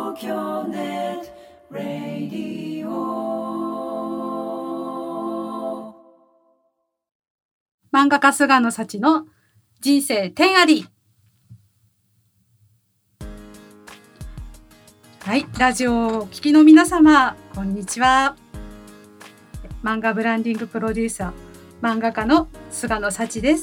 東京ネットラディオ。漫画家菅野幸の人生天あり。はい、ラジオをお聞きの皆様、こんにちは。漫画ブランディングプロデューサー、漫画家の菅野幸です。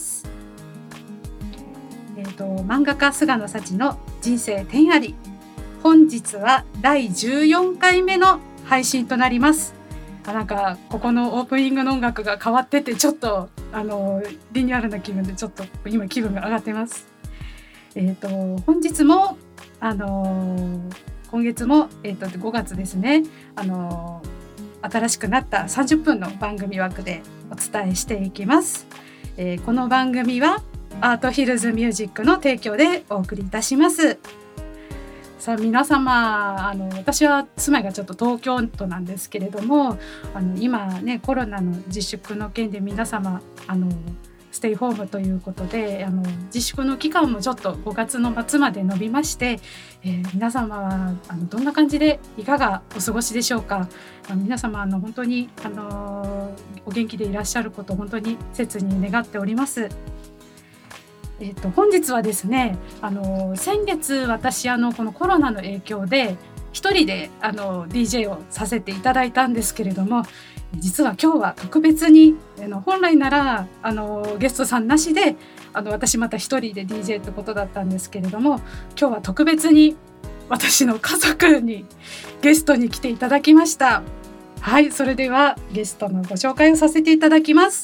漫画家菅野幸の人生天あり。本日は第14回目の配信となります。なんかここのオープニングの音楽が変わってて、ちょっとリニューアルな気分でちょっと今気分が上がってます。本日も今月も5月ですね。新しくなった30分の番組枠でお伝えしていきます。この番組はアートヒルズミュージックの提供でお送りいたします。さあ皆様、私は住まいがちょっと東京都なんですけれども、今ねコロナの自粛の件で皆様ステイホームということで自粛の期間もちょっと5月の末まで延びまして、皆様はどんな感じでいかがお過ごしでしょうか。皆様本当にお元気でいらっしゃることを本当に切に願っております。本日はですね先月私このコロナの影響で一人でDJ をさせていただいたんですけれども、実は今日は特別に本来ならゲストさんなしで私また一人で DJ ってことだったんですけれども、今日は特別に私の家族にゲストに来ていただきました。はい、それではゲストのご紹介をさせていただきます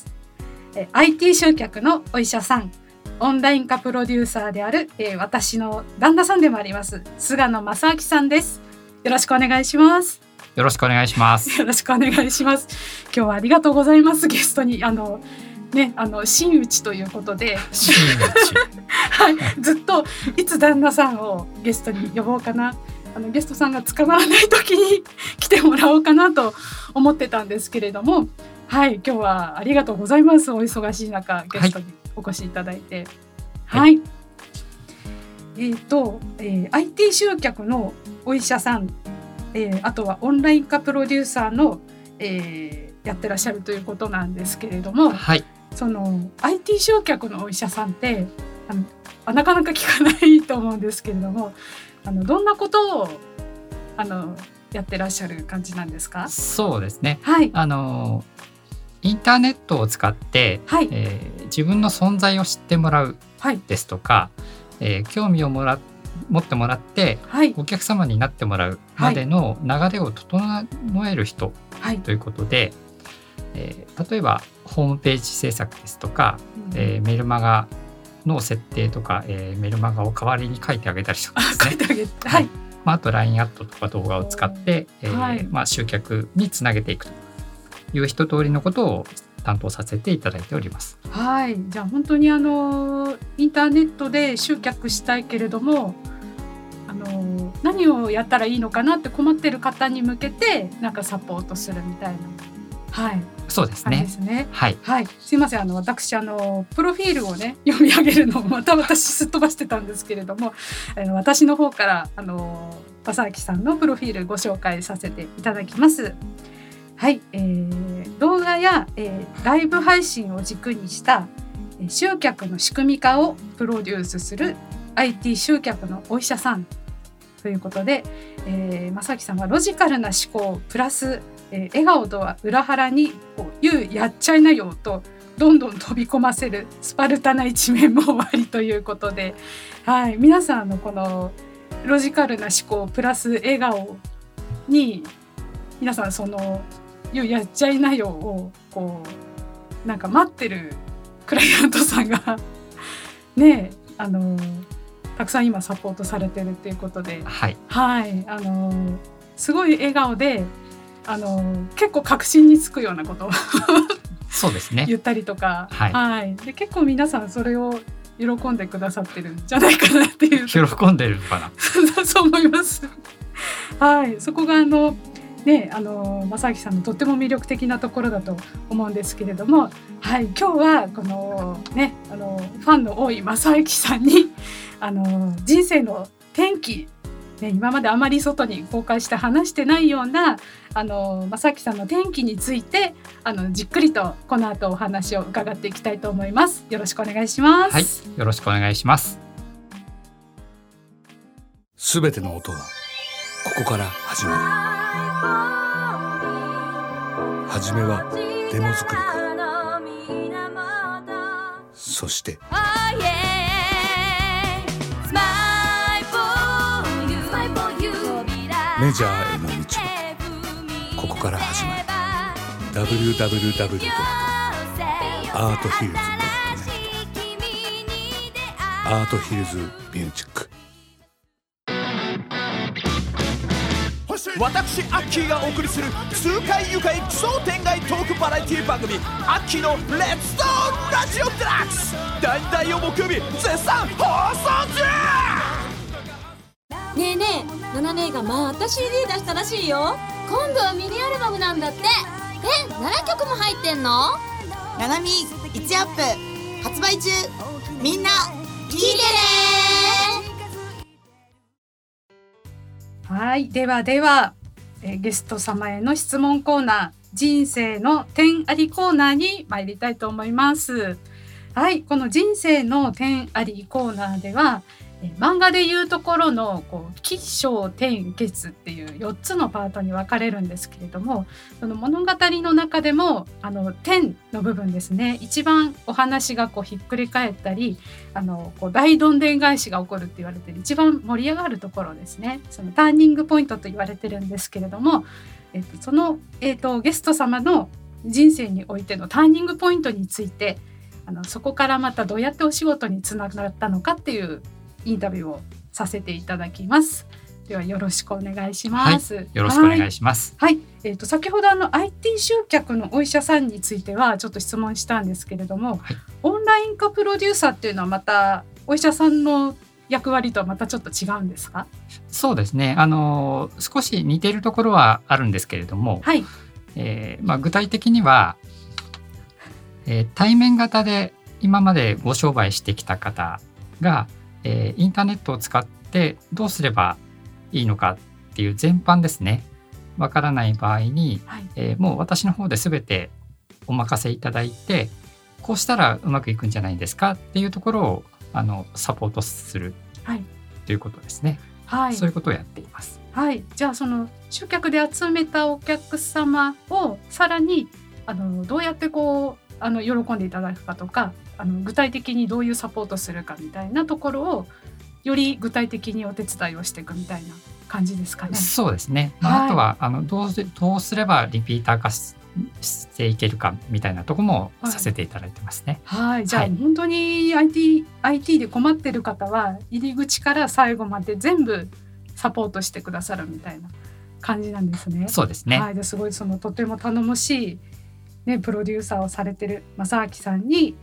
。IT 集客のお医者さん、オンライン化プロデューサーである、私の旦那さんでもあります菅野正明さんです。よろしくお願いします。 よろしくお願いします。 よろしくお願いします。今日はありがとうございます。ゲストに真打ちということで真打ちはい、ずっといつ旦那さんをゲストに呼ぼうかな、ゲストさんが捕まらない時に来てもらおうかなと思ってたんですけれども、はい、今日はありがとうございます。お忙しい中ゲストにお越しいただいて、はい、IT 集客のお医者さん、あとはオンライン化プロデューサーの、やってらっしゃるということなんですけれども、 はい、 その IT 集客のお医者さんってなかなか聞かないと思うんですけれども、どんなことをやってらっしゃる感じなんですか？ そうですね、 はい、 インターネットを使って、 はい、 自分の存在を知ってもらうですとか、興味を持ってもらって、はい、お客様になってもらうまでの流れを整える人、はい、ということで、例えばホームページ制作ですとか、メルマガの設定とか、メルマガを代わりに書いてあげたりとかですね、はい、あと LINE アットとか動画を使って、集客につなげていくという一通りのことを担当させていただいております。 はい、じゃあ本当にインターネットで集客したいけれども何をやったらいいのかなって困ってる方に向けてなんかサポートするみたいな、はい、 そうですね。 ですね。 はい、 はい、すいません私プロフィールをね読み上げるのをまた私すっ飛ばしてたんですけれども、私の方から正明さんのプロフィールご紹介させていただきます。はい、動画や、ライブ配信を軸にした集客の仕組み化をプロデュースする IT 集客のお医者さんということで、正明さんはロジカルな思考プラス、笑顔とは裏腹にやっちゃいなよとどんどん飛び込ませるスパルタな一面もありということで、はい、皆さんのこのロジカルな思考プラス笑顔に皆さんそのやっちゃいなよをなんか待ってるクライアントさんがねたくさん今サポートされてるっていうことで、 はい、 はい、すごい笑顔で結構確信につくようなことをそうですね、 言ったりとか、 はいはい、で結構皆さんそれを喜んでくださってるんじゃないかなっていう喜んでるのかなそう思いますはい、そこが正明さんのとっても魅力的なところだと思うんですけれども、はい、今日はこのねファンの多い正明さんに人生の転機今まであまり外に公開して話してないような正木さんの転機についてじっくりとこの後お話を伺っていきたいと思います。よろしくお願いします。 はい、よろしくお願いします。 すべての音はここから始まる。はじめはデモ作りか、そしてメジャーへの道はここから始まる。 www.arthhills.net アートヒルズミュージック。 私アッキーがお送りする痛快愉快奇想天外トークバラエティ番組アッキーのレッツトーンラジオデラックス、第2第4木曜日絶賛放送中。 ねえねえ、ナナ姉がまた CD 出したらしいよ。今度はミニアルバムなんだって。7曲も入ってんの？ ナナミ1アップ発売中。みんな聞いてね。 はい、ではゲスト様への質問コーナー、人生の点ありコーナーに参りたいと思います。はい、この人生の点ありコーナーでは漫画でいうところの起承転結っていう4つのパートに分かれるんですけれども、その物語の中でも点の部分ですね、一番お話がひっくり返ったり大どんでん返しが起こるって言われてる一番盛り上がるところですね、そのターニングポイントと言われてるんですけれども、その、ゲスト様の人生においてのターニングポイントについてそこからまたどうやってお仕事につながったのかっていうインタビューをさせていただきます。ではよろしくお願いします。 はい、よろしくお願いします。 はい、先ほどIT 集客のお医者さんについてはちょっと質問したんですけれども、はい、オンライン化プロデューサーっていうのはまたお医者さんの役割とはまたちょっと違うんですか？ そうですね、少し似ているところはあるんですけれども、はい、具体的には、対面型で今までご商売してきた方がインターネットを使ってどうすればいいのかっていう全般ですね、わからない場合に、はい、もう私の方で全てお任せいただいて、こうしたらうまくいくんじゃないですかっていうところをサポートする、はい、ということですね、はい、そういうことをやっています。 はい、じゃあその集客で集めたお客様をさらにどうやって喜んでいただくかとか具体的にどういうサポートするかみたいなところをより具体的にお手伝いをしていくみたいな感じですかね。 そうですね、あとはどうすればリピーター化していけるかみたいなところもさせていただいてますね。 はい、じゃあ、本当に IT で困ってる方は入り口から最後まで全部サポートしてくださるみたいな感じなんですね。 そうですね、 はい、ですごいとても頼もしい、プロデューサーをされてる正明さんに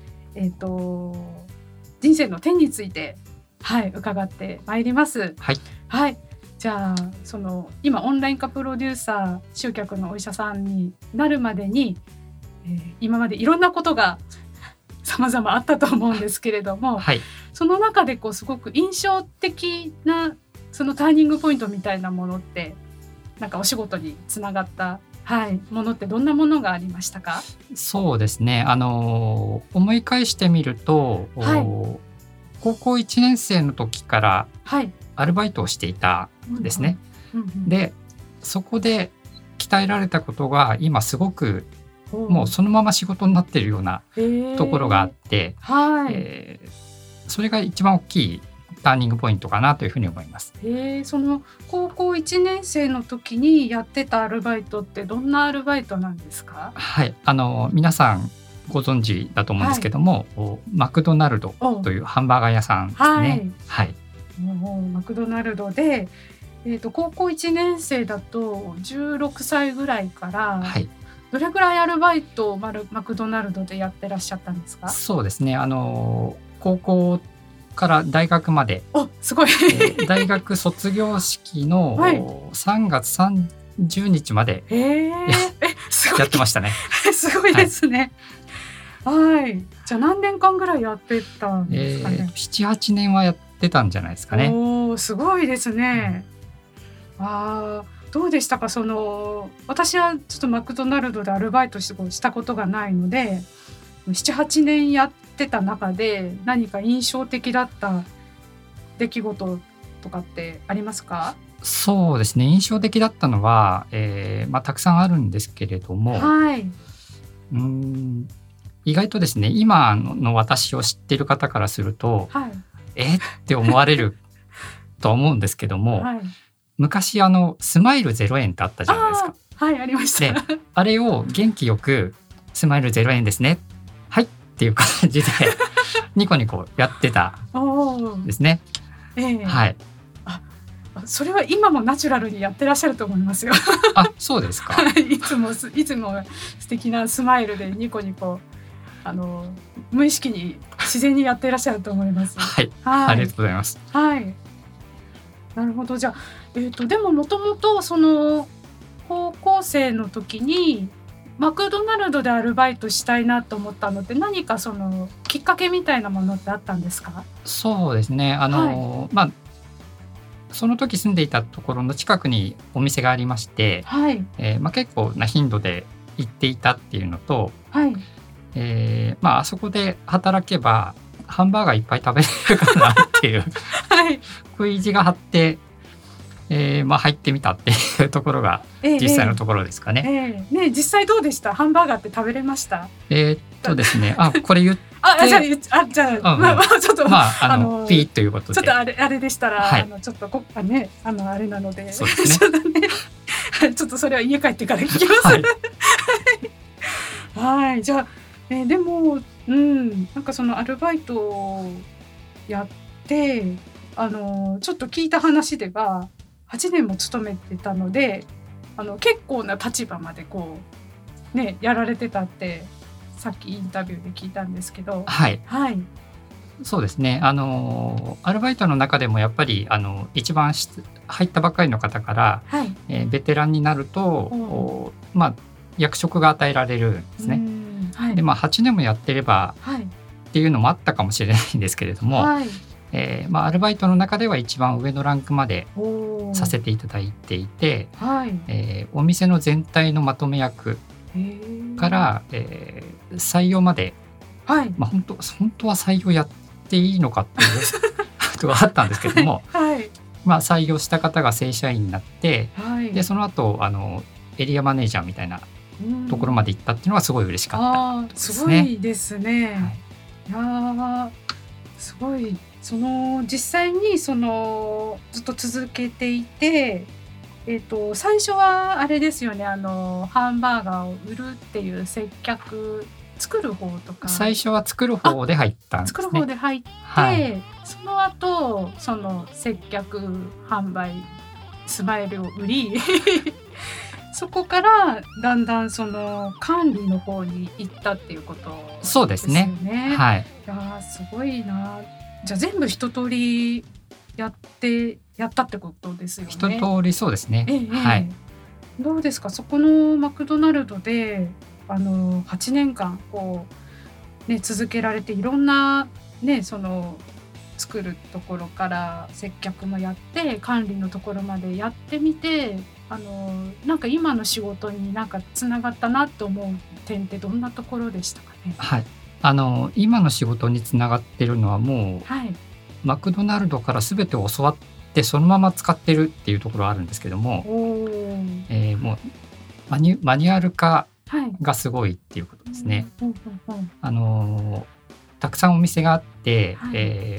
人生の点について、はい、伺ってまいります。はい、はい、じゃあ今オンライン化プロデューサー集客のお医者さんになるまでに、今までいろんなことが様々あったと思うんですけれども、はい、その中ですごく印象的なそのターニングポイントみたいなものってなんかお仕事につながったはい、ものってどんなものがありましたか？ そうですね、思い返してみると、はい、高校1年生の時からアルバイトをしていたんですね、でそこで鍛えられたことが今すごくもうそのまま仕事になっているようなところがあって、それが一番大きいターニングポイントかなというふうに思います。 その高校1年生の時にやってたアルバイトってどんなアルバイトなんですか？ はい、皆さんご存知だと思うんですけども、はい、マクドナルドというハンバーガー屋さんですね。はい、はい、 もうマクドナルドで、高校1年生だと16歳ぐらいから、はい、どれぐらいアルバイトをマクドナルドでやってらっしゃったんですか？ そうですね、高校から大学まで、 すごい大学卒業式の3月30日までやってましたね。 すごいですね。はい、じゃあ何年間ぐらいやってたんですかね？ 7、8年はやってたんじゃないですかね。 すごいですね。 どうでしたか？私はちょっとマクドナルドでアルバイトしたことがないので 7,8 年やってた中で何か印象的だった出来事とかってありますか？ そうですね、印象的だったのは、たくさんあるんですけれども、 はい、 意外とですね今の私を知っている方からすると、 はい、 って思われると思うんですけども、はい、昔スマイル0円ってあったじゃないですか。 はい、ありました。 であれを元気よくスマイル0円ですね、はいっていう感じでニコニコやってたんですね。はい、 それは今もナチュラルにやってらっしゃると思いますよ。 そうですか。 いつも素敵なスマイルでニコニコ無意識に自然にやっていらっしゃると思います。 はい、ありがとうございます。 はい、なるほど。じゃあ、でももともと高校生の時にマクドナルドでアルバイトしたいなと思ったのって何かきっかけみたいなものってあったんですか？ そうですね、その時住んでいたところの近くにお店がありまして、はい、結構な頻度で行っていたっていうのと、はい、あそこで働けばハンバーガーいっぱい食べれるかなっていう、はい、食い意地が張って、入ってみたっていうところが実際のところですかね。 実際どうでした？ハンバーガーって食べれました？ ですね、これ言ってじゃあ、ちょっとピーということでちょっとあれでしたら、はい、ちょっとあれなので、 そうですねちょっとそれは家帰ってから聞きます。はい、はい、じゃあ、でも、なんかアルバイトをやってちょっと聞いた話では8年も勤めてたので結構な立場までやられてたってさっきインタビューで聞いたんですけど、 はい、 はい、 そうですね。アルバイトの中でもやっぱり一番入ったばかりの方から、はい、ベテランになると、役職が与えられるんですね。はい、で8年もやってれば、はい、っていうのもあったかもしれないんですけれども、はい、アルバイトの中では一番上のランクまでさせていただいていて、はい、お店の全体のまとめ役から、採用まで、はい、本当は採用やっていいのかっていうことがあったんですけども、はい、採用した方が正社員になって、はい、でその後エリアマネージャーみたいなところまで行ったっていうのはすごい嬉しかったですね。 すごいですね。はい、すごい実際にずっと続けていて、最初はあれですよね、ハンバーガーを売るっていう接客作る方とか最初は作る方で入ったんですね。 作る方で入って、はい、その後接客販売スマイルを売りそこからだんだん管理の方に行ったっていうことですよね。 そうですね。はい。 いやすごいな。じゃあ全部一通りやったってことですよね。 一通りそうですね。はい。 どうですか、そこのマクドナルドで8年間続けられて、いろんな作るところから接客もやって管理のところまでやってみて、なんか今の仕事になんかつながったなと思う点ってどんなところでしたかね？ はい、今の仕事につながってるのはもう、はい、マクドナルドから全てを教わってそのまま使ってるっていうところはあるんですけども、もうマニュアル化がすごいっていうことですね。たくさんお店があって、はい、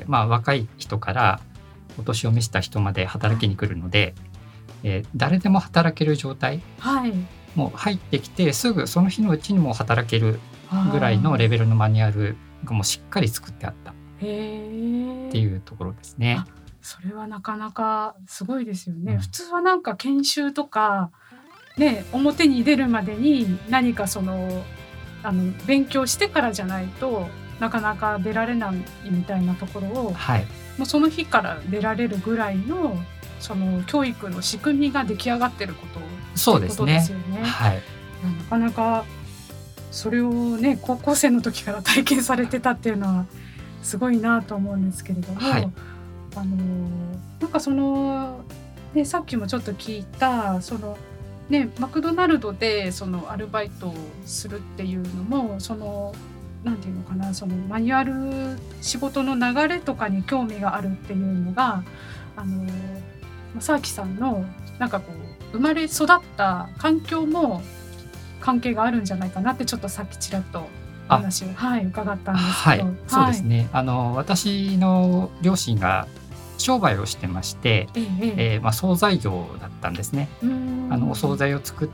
若い人からお年を召した人まで働きに来るので、誰でも働ける状態、はい、もう入ってきてすぐその日のうちにも働けるぐらいのレベルのマニュアルがもうしっかり作ってあったっていうところですね。 それはなかなかすごいですよね。普通はなんか研修とか、表に出るまでに何か勉強してからじゃないとなかなか出られないみたいなところを、はい、もうその日から出られるぐらいの教育の仕組みが出来上がってることそうですね。 ですよね。はい、なかなかそれを高校生の時から体験されてたっていうのはすごいなと思うんですけれども、はい、なんかでさっきもちょっと聞いたそのね、マクドナルドでそのアルバイトをするっていうのもそのなんていうのかな、そのマニュアル仕事の流れとかに興味があるっていうのが正明さんのなんかこう生まれ育った環境も関係があるんじゃないかなってちょっとさっきちらっとお話を、伺ったんですけど、 そうですね、私の両親が商売をしてまして、惣菜業だったんですね。お惣菜を作って、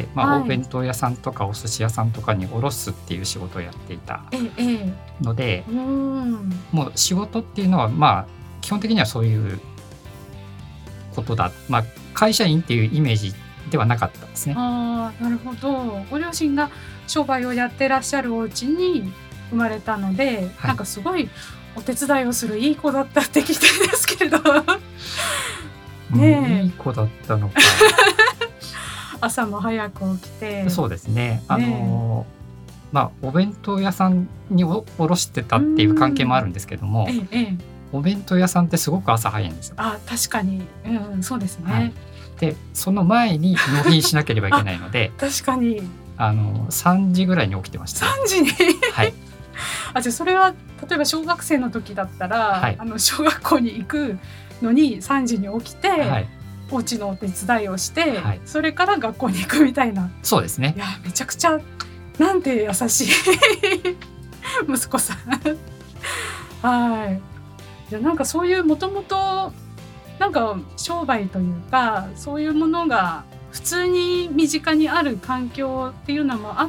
お弁当屋さんとかお寿司屋さんとかに卸すっていう仕事をやっていたので、もう仕事っていうのは基本的にはそういうことだ、会社員っていうイメージではなかったですね。 なるほど。ご両親が商売をやってらっしゃるお家に生まれたので、なんかすごいお手伝いをするいい子だったって聞いたんですけれどね、いい子だったのか朝も早く起きて。 そうですね、お弁当屋さんに卸してたっていう関係もあるんですけども、お弁当屋さんってすごく朝早いんですよ。 確かに、そうですね、 でその前に納品しなければいけないので確かに 3時ぐらいに起きてました、 3時にはいじゃあそれは例えば小学生の時だったら、小学校に行くのに3時に起きて、お家のお手伝いをして、それから学校に行くみたいな。 そうですね。 いやめちゃくちゃなんて優しい息子さんじゃあなんかそういうもともとなんか商売というかそういうものが普通に身近にある環境っていうのもあって、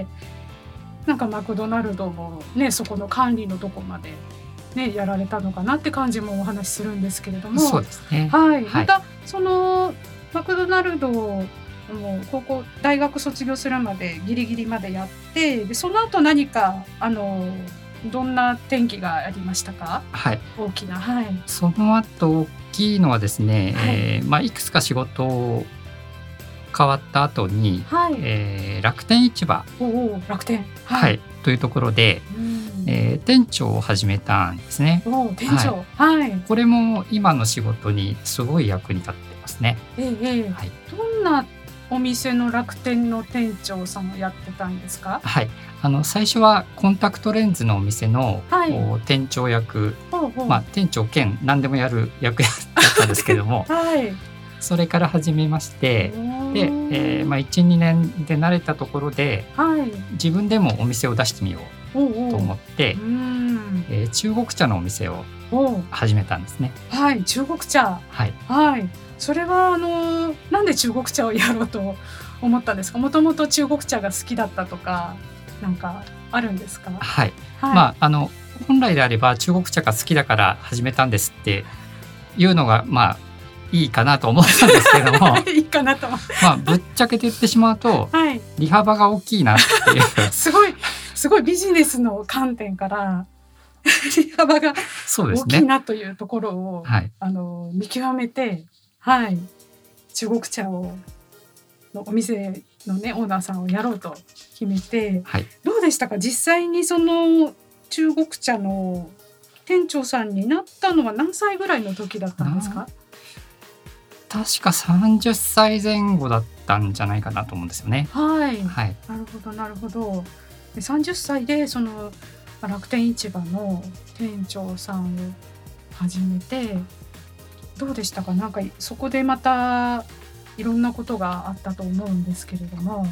なんかマクドナルドもねそこの管理のとこまでねやられたのかなって感じもお話しするんですけれども。 そうですね。 またそのマクドナルドも高校大学卒業するまでギリギリまでやって、でその後何かどんな転機がありましたか？大きな。 その後大きいのはですね、いくつか仕事変わった後に、楽天市場楽天、 というところで、店長を始めたんですね。 店長、 これも今の仕事にすごい役に立ってますね。 どんなお店の楽天の店長さんをやってたんですか？ 最初はコンタクトレンズのお店の、店長役、店長兼何でもやる役だったんですけども、それから始めまして、で、1、2年で慣れたところで、自分でもお店を出してみようと思って、中国茶のお店を始めたんですね。 中国茶。それはなんで中国茶をやろうと思ったんですか？もともと中国茶が好きだったとかなんかあるんですか？ 本来であれば中国茶が好きだから始めたんですっていうのがいいかなと思ったんですけどもいいかなとぶっちゃけて言ってしまうと、利幅が大きいなっていうすごいビジネスの観点から利幅が大きいなというところを、見極めて、中国茶のお店のねオーナーさんをやろうと決めて、どうでしたか？実際にその中国茶の店長さんになったのは何歳ぐらいの時だったんですか？ 確か30歳前後だったんじゃないかなと思うんですよね。 なるほど。で30歳でその楽天市場の店長さんを始めてどうでしたか？なんかそこでまたいろんなことがあったと思うんですけれども。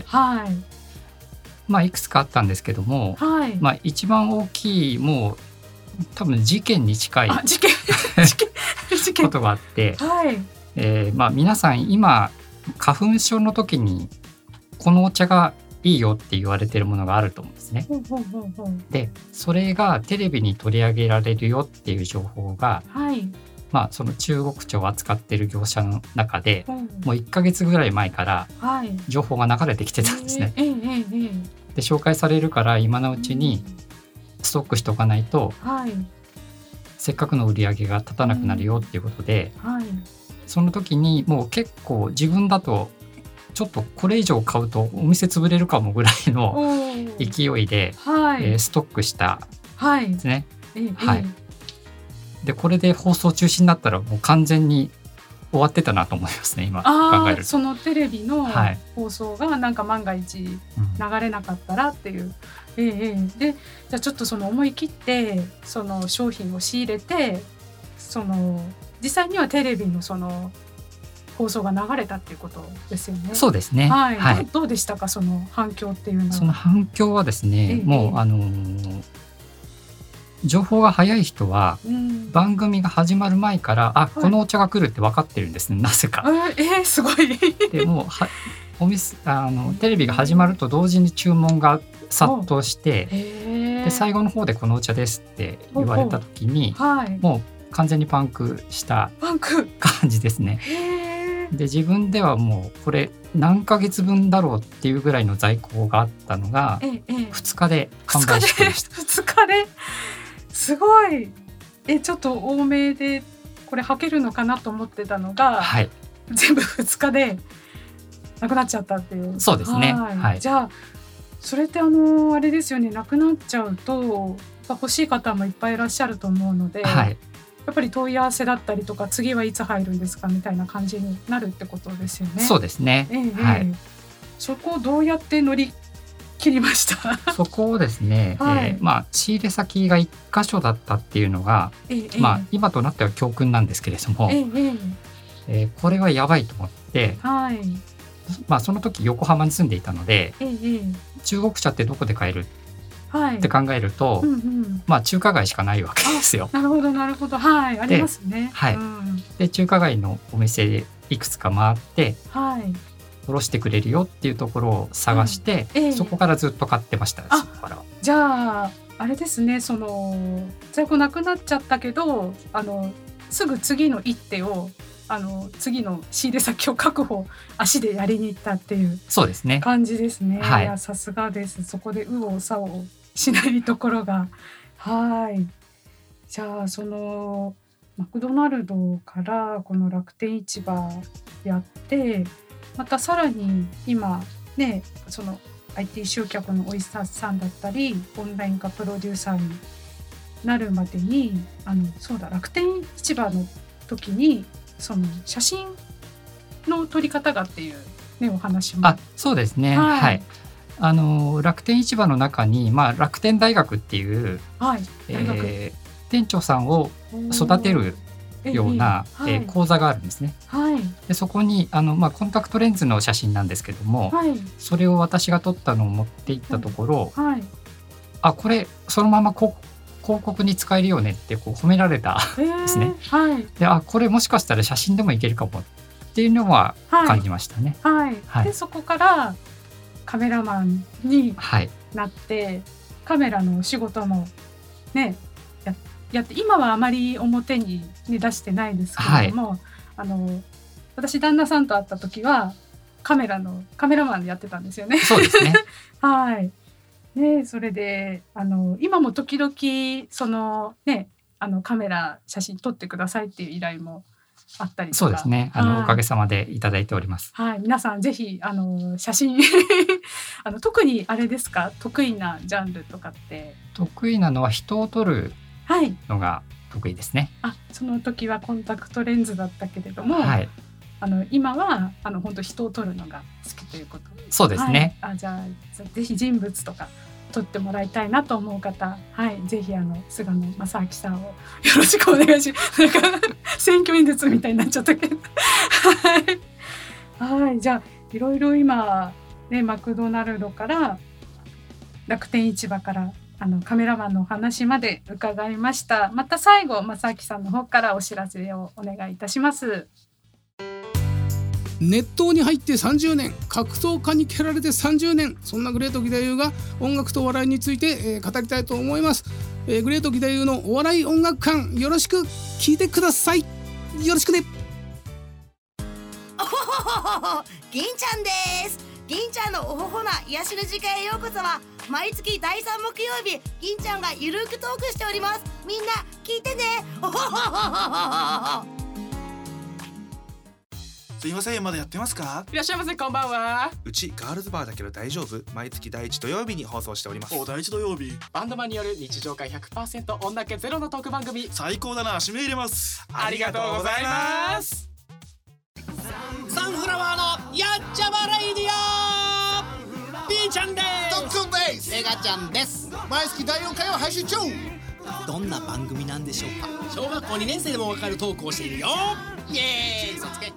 いくつかあったんですけども、一番大きいもう多分事件に近いことがあって、皆さん今花粉症の時にこのお茶がいいよって言われてるものがあると思うんですね。でそれがテレビに取り上げられるよっていう情報が、その中国茶を扱ってる業者の中で、もう1ヶ月ぐらい前から情報が流れてきてたんですね。で紹介されるから今のうちにストックしておかないと、せっかくの売り上げが立たなくなるよっていうことで、その時にもう結構自分だとちょっとこれ以上買うとお店潰れるかもぐらいの勢いで、ストックしたんですね。でこれで放送中止になったらもう完全に終わってたなと思いますね、今考えると。 そのテレビの放送がなんか万が一流れなかったらっていう、でじゃあちょっとその思い切ってその商品を仕入れて、その実際にはテレビのその放送が流れたっていうことですよね。 そうですね、 はいはい、どうでしたか、その反響っていうのは。 その反響はですね、もう情報が早い人は、番組が始まる前からこのお茶が来るって分かってるんですね、なぜか。 すごいでもテレビが始まると同時に注文が殺到して、で最後の方でこのお茶ですって言われた時に、もう完全にパンクした感じですね。で自分ではもうこれ何ヶ月分だろうっていうぐらいの在庫があったのが2日で完売してました。 2日ですごい。ちょっと多めでこれ履けるのかなと思ってたのが、全部2日でなくなっちゃったっていう。 そうですね、 じゃあそれってあれですよね、なくなっちゃうと欲しい方もいっぱいいらっしゃると思うので、やっぱり問い合わせだったりとか、次はいつ入るんですかみたいな感じになるってことですよね。 そうですね、 そこをどうやって乗り切りました？ そこをですね、仕入れ先が1箇所だったっていうのが、今となっては教訓なんですけれども、これはやばいと思って、その時横浜に住んでいたので、中国茶ってどこで買えるって考えると、中華街しかないわけですよ。 なるほどなるほど、ありますね。 で中華街のお店いくつか回って、おろしてくれるよっていうところを探して、そこからずっと買ってました。そこからじゃああれですね、その在庫なくなっちゃったけど、すぐ次の一手を次の仕入れ先を確保、足でやりに行ったっていう感じですね。いやさすがです。そこで右往左往しないところが。じゃあそのマクドナルドからこの楽天市場やって、またさらに今ね、その IT 集客のおいしささんだったり、オンライン化プロデューサーになるまでに楽天市場の時にその写真の撮り方がっていうね、お話も。 そうですね、楽天市場の中に、楽天大学っていう、店長さんを育てるような、講座があるんですね。でそこにコンタクトレンズの写真なんですけども、それを私が撮ったのを持っていったところ、これそのまま広告に使えるよねって褒められたんですね。でこれもしかしたら写真でもいけるかもっていうのは感じましたね。 でそこからカメラマンになって、カメラの仕事もねやって、今はあまり表に、出してないですけれども、私旦那さんと会った時はカメラマンでやってたんですよね。 そうですねそれで今も時々そのカメラ写真撮ってくださいっていう依頼もあったりとか。 そうですね、おかげさまでいただいております。 皆さんぜひ写真特にあれですか、得意なジャンルとかって。 得意なのは人を撮るのが得意ですね。 その時はコンタクトレンズだったけれども、今は本当人を撮るのが好きということ。 そうですね。 じゃあぜひ人物とか撮ってもらいたいなと思う方、ぜひ菅野正明さんをよろしくお願いします。なんか選挙演説みたいになっちゃったけどじゃあいろいろ今ね、マクドナルドから楽天市場からカメラマンのお話まで伺いました。また最後正明さんの方からお知らせをお願いいたします。 熱湯に入って30年、格闘家に蹴られて30年、そんなグレート義太夫が音楽と笑いについて、語りたいと思います。グレート義太夫のお笑い音楽館、よろしく聞いてください。よろしくね。 おほほほほ、銀ちゃんです。銀ちゃんのおほほな癒しの時間へようこそは、毎月第3木曜日、銀ちゃんがゆるくトークしております。みんな聞いてね。おほほほほほ。 すいません、まだやってますか？ いらっしゃいませ、こんばんは。 うちガールズバーだけど大丈夫？毎月第1土曜日に放送しております。 第1土曜日、バンドマンによる日常会 100% 女気ゼロのトーク番組。 最高だな、指名入れます。 ありがとうございます。 がちゃんです。 毎月第4回を配信中。 どんな番組なんでしょうか。小学校2年生でもわかるトークをしているよ。イエーイ、そつけ。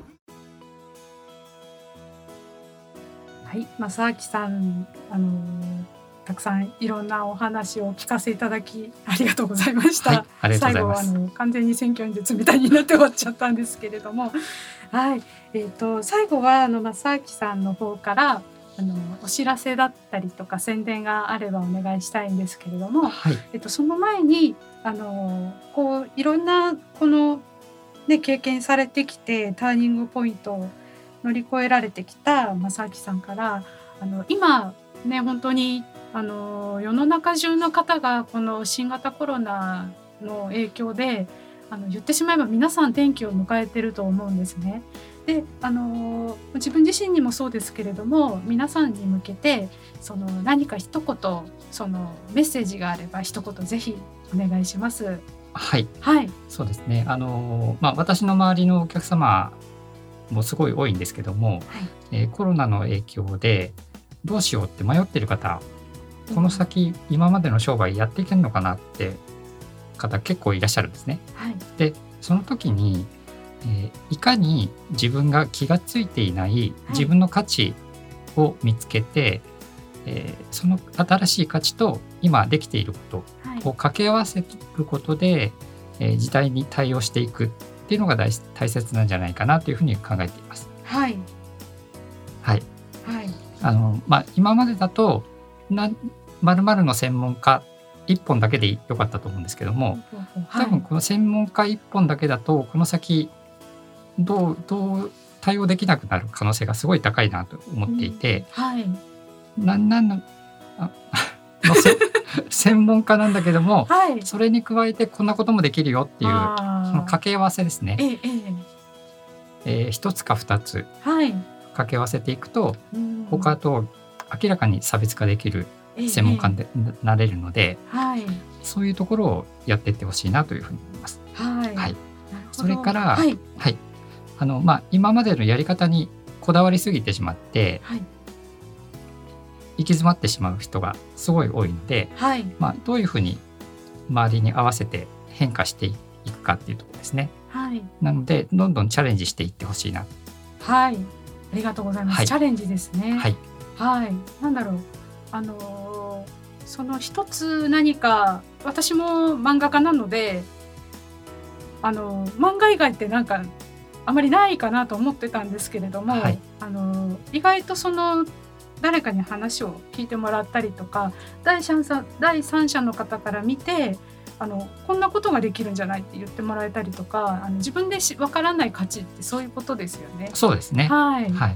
はい、正明さん、たくさんいろんなお話を聞かせいただきありがとうございました。 はい、ありがとうございます。 最後は完全に選挙演説みたいになって終わっちゃったんですけれども、はい、最後は正明さんの方からお知らせだったりとか宣伝があればお願いしたいんですけれども、 はい、 その前にこういろんなこの、ね、経験されてきてターニングポイントを乗り越えられてきた正明さんから今ね本当に世の中中の方がこの新型コロナの影響で言ってしまえば皆さん転機を迎えてると思うんですね。で自分自身にもそうですけれども皆さんに向けて何か一言メッセージがあれば一言ぜひお願いします。 はい、 はい、 そうですね。私の周りのお客様もすごい多いんですけども、はい、コロナの影響でどうしようって迷ってる方、この先今までの商売やっていけるのかなって方結構いらっしゃるんですね。 はい、 でその時に、いかに自分が気がついていない自分の価値を見つけて、その新しい価値と今できていることを掛け合わせることで、時代に対応していくっていうのが大切なんじゃないかなというふうに考えています。 はい、 はいはい、今までだと〇〇の専門家1本だけでよかったと思うんですけども、多分この専門家1本だけだとこの先どう対応できなくなる可能性がすごい高いなと思っていて、 はい、 専門家なんだけども、 はい、 それに加えてこんなこともできるよっていうその掛け合わせですね。一つか二つ掛け合わせていくと、他と明らかに差別化できる専門家になれるので、そういうところをやっていってほしいなというふうに思います。はい、それから、はいはい、今までのやり方にこだわりすぎてしまって、行き詰まってしまう人がすごい多いので、どういうふうに周りに合わせて変化していくかっていうところですね。なのでどんどんチャレンジしていってほしいな。 はい、ありがとうございます。チャレンジですね。 はい、 はい、なんだろうその一つ何か私も漫画家なので漫画以外ってなんかあまりないかなと思ってたんですけれども、意外と誰かに話を聞いてもらったりとか第三者の方から見てこんなことができるんじゃないって言ってもらえたりとか自分でわからない価値ってそういうことですよね。 そうですね。 はい、はい、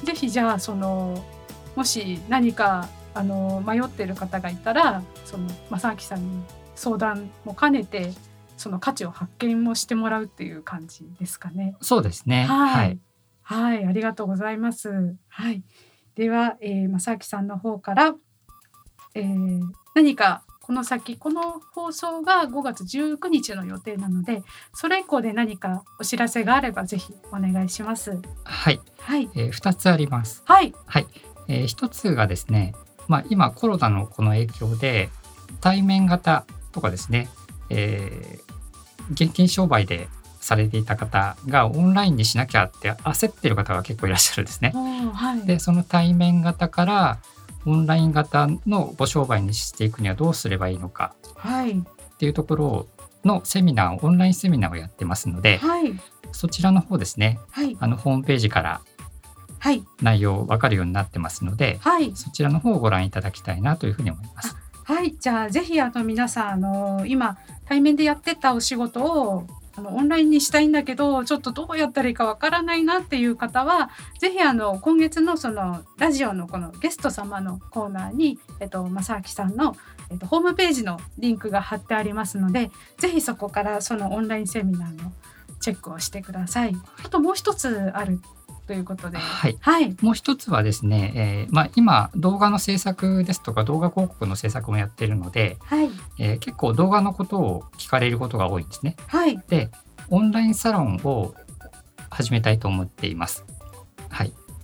ぜひじゃあもし何か迷っている方がいたら正明さんに相談も兼ねてその価値を発見もしてもらうっていう感じですかね。 そうですね。 はい、はい、ありがとうございます。はい、では、正明さんの方から、何かこの先この放送が5月19日の予定なのでそれ以降で何かお知らせがあればぜひお願いします。 はい、 はい、 2つあります。 はい、 はい、1つがですね、今コロナのこの影響で対面型とかですね、現金商売でされていた方がオンラインにしなきゃって焦っている方が結構いらっしゃるんですね。 はい、 でその対面型からオンライン型のご商売にしていくにはどうすればいいのかっていうところのセミナー、オンラインセミナーをやってますので、そちらの方ですね、ホームページから内容分かるようになってますので、そちらの方をご覧いただきたいなというふうに思います。 はい、じゃあぜひ皆さん今対面でやってたお仕事をオンラインにしたいんだけどちょっとどうやったらいいかわからないなっていう方はぜひ今月のラジオのこのゲスト様のコーナーに、正明さんの、ホームページのリンクが貼ってありますのでぜひそこからオンラインセミナーのチェックをしてください。あともう一つあるということで、 もう一つはですね、今動画の制作ですとか動画広告の制作もやってるので、結構動画のことを聞かれることが多いんですね。でオンラインサロンを始めたいと思っています。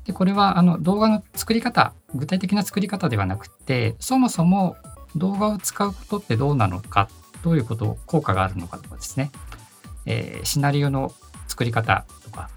でこれは動画の作り方、具体的な作り方ではなくて、そもそも動画を使うことってどうなのか、どういうこと効果があるのかとかですね、シナリオの作り方とか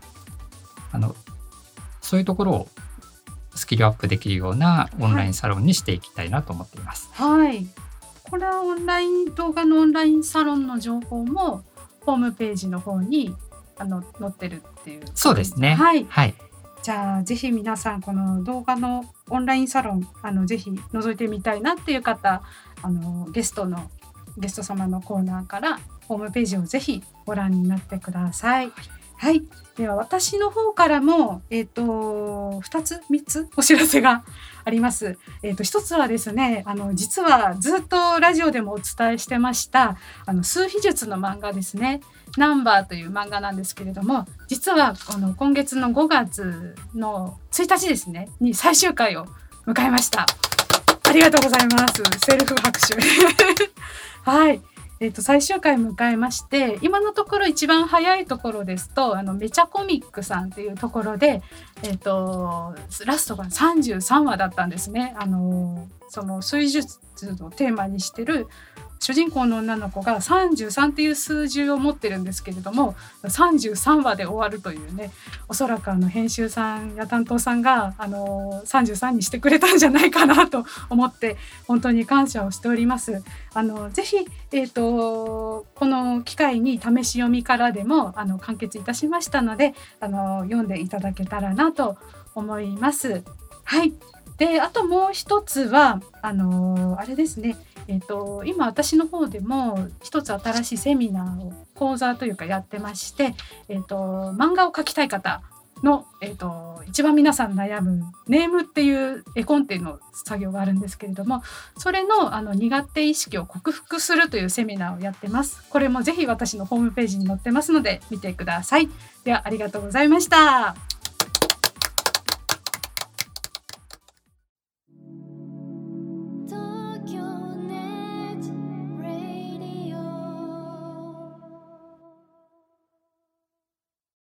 そういうところをスキルアップできるようなオンラインサロンにしていきたいなと思っています。 はい、これは動画のオンラインサロンの情報もホームページの方に載ってるっていう。 そうですね。 はい、 はい、 じゃあぜひ皆さんこの動画のオンラインサロンぜひ覗いてみたいなっていう方、ゲスト様のコーナーからホームページをぜひご覧になってください。はい、では私の方からも、2つ3つお知らせがあります。1つはですね、実はずっとラジオでもお伝えしてました数秘術の漫画ですね、ナンバーという漫画なんですけれども、実は今月の5月の1日ですねに最終回を迎えました。ありがとうございます。セルフ拍手はい、最終回迎えまして、今のところ一番早いところですとめちゃコミックさんというところで、ラストが33話だったんですね。その水術をテーマにしてる主人公の女の子が33っていう数字を持ってるんですけれども、33話で終わるというね、おそらく編集さんや担当さんが33にしてくれたんじゃないかなと思って本当に感謝をしております。ぜひ、この機会に試し読みからでも完結いたしましたので読んでいただけたらなと思います。はい、であともう一つはあれですね、今私の方でも一つ新しいセミナーを講座というかやってまして、漫画を描きたい方の、一番皆さん悩むネームっていう絵コンテの作業があるんですけれども、それの苦手意識を克服するというセミナーをやってます。これもぜひ私のホームページに載ってますので見てください。ではありがとうございました。